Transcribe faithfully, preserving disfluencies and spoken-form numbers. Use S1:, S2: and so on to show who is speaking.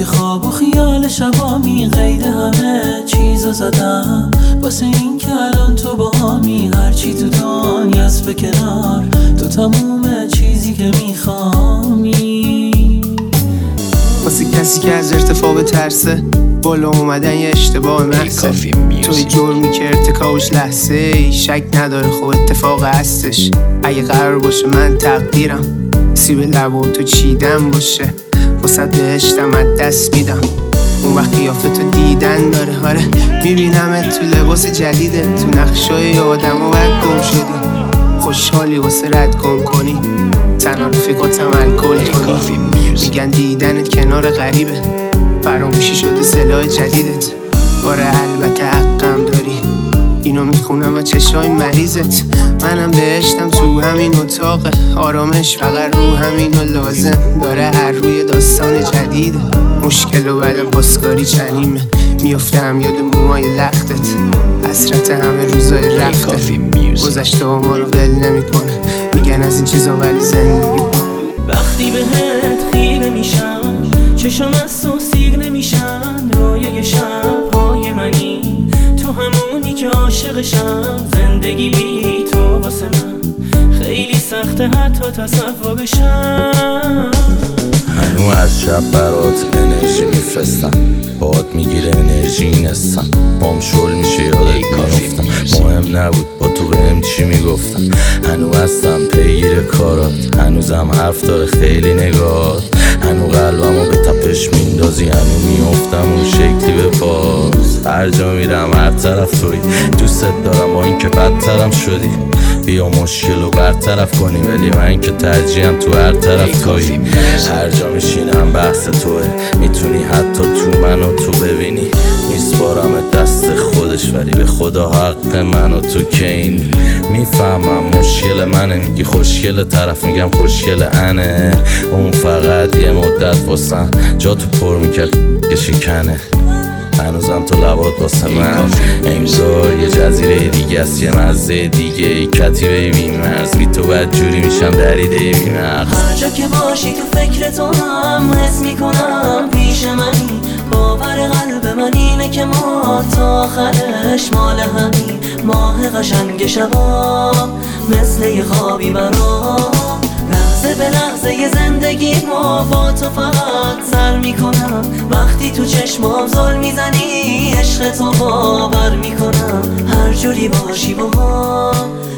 S1: که خواب و خیال شبامی، قید همه چیزو زدم واسه این که الان تو با همی. هرچی تو دنیاست به کنار، تو تموم چیزی که میخوامی.
S2: واسه کسی که از ارتفاع به ترسه، بالا اومدن یه اشتباه محضه. توی جرمی که ارتکابش لحظه ای، شک نداره خب اتفاق هستش. اگه قرار باشه من تقدیرم سیب لبو تو چیدن باشه، واسه بهشتم از دست میدم. اون وقت قیافتو دیدن داره. آره میبینمت تو لباس جدیده، تو نقشای آدم و باید گم شدی. خوشحالی واسه رد گم کنی، تنها رفیقاتم الکل کنی. میگن دیدنت کنار غریبه، فراموشی شده سلاح جدیدت. آره البته حقم داری، اینو میخونم و چشای مریضت. منم بهشتم تو همین اتاقه، آرامش فقط رو همینو لازم داره. هر روی داستان جدیده، مشکل و بعد باسکاری چنیمه. میافتم یاد موهای لختت، حسرت همه روزای رفته. گذشته ها ما رو ول نمیکنه، میگن از این چیزا ولی زندگی.
S1: وقتی بهت خیره میشم، چشم از تو سیر نمیشن. رویای شبهای منی، تو همونی که عاشقشم. زندگی بی تو واسه من خیلی سخته حتی تصورشم.
S3: هنو از شب برات انرژی میفرستم، باد میگیره انرژی نستم. بام شل میشه یادت میافتم، مهم نبود با تو بهم چی میگفتم. هنو هستم پیگیر کارات، هنوزم حرف داره خیلی نگات. هنو قلبمو به تپش میندازی، هنو میافتم اون شکلی به پاس. هر جا میرم هر طرف توی، دوستت دارم با این که بدترم شدی. بیا مشکل رو برطرف کنیم، ولی من که ترجیحم تو هر طرف توی. هر جا میشینم بحث توه، میتونی حتی تو منو تو ببینی. میسپارم دست خودش ولی به خدا حق منو تو که این. میفهمم مشکل منه، میگی خوشگل، طرف میگم خوشگل انه. اون فقط یه مدت واسم جا تو پر میکرد که شکنه. هنوزم تو لبات واسه من انگار یه جزیره دیگه است، یه مزه دیگه، ای کتیبه بی مرز. بی تو بد جوری میشم دریده بی مغز.
S1: هر جا که باشی تو فکر تو هم حس میکنم پیش منی. باور قلب من اینه که ما تا آخرش مال همین. ماه قشنگ شبا مثل یه خوابی برام، لحظه به لحظه یه زندگی ما با تو فقط سر میکنم. وقتی تو چشمام زل میزنی عشق تو باور میکنم. هر جوری باشی با هم